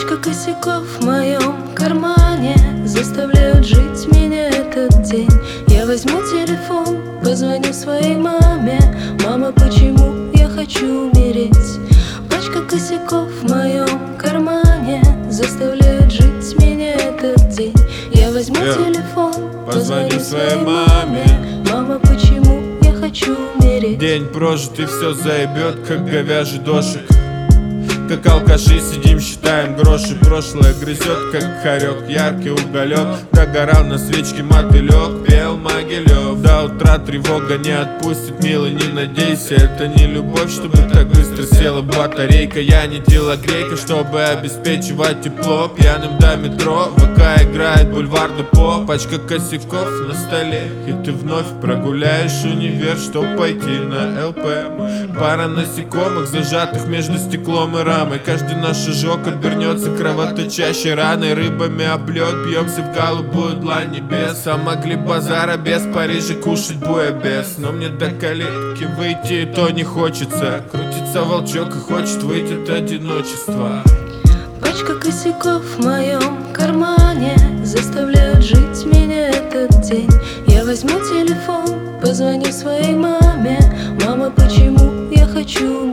Пачка косяков в моем кармане заставляют жить меня этот день. Я возьму телефон, позвоню своей маме: мама, почему я хочу умереть? Пачка косяков в моем кармане заставляют жить меня этот день. Я возьму телефон, позвоню своей маме: мама, почему я хочу умереть? День прожитый все заебет, как говяжий дошик. Как алкаши сидим, считаем гроши. Прошлое грызет, как хорек, яркий уголек. Догорал на свечке мотылек, пел Могилев. До утра тревога не отпустит, милый, не надейся. Это не любовь, чтобы так быстро села батарейка. Я не телогрейка, чтобы обеспечивать тепло. Пьяным до метро, ВК играет бульварный поп. Пачка косяков на столе, и ты вновь прогуляешь универ, чтоб пойти на ЛП. Пара насекомых, зажатых между стеклом и рамой. Каждый наш шажок обернется кровоточащей раной. Рыбами облет, бьемся в голубую длань небес. А могли базара без Парижа кушать буябес. Но мне до калитки выйти и то не хочется. Крутится волчок и хочет выйти от одиночества. Пачка косяков в моем кармане заставляют жить меня этот день. Я возьму телефон, позвоню своей маме: мама, почему я хочу умереть?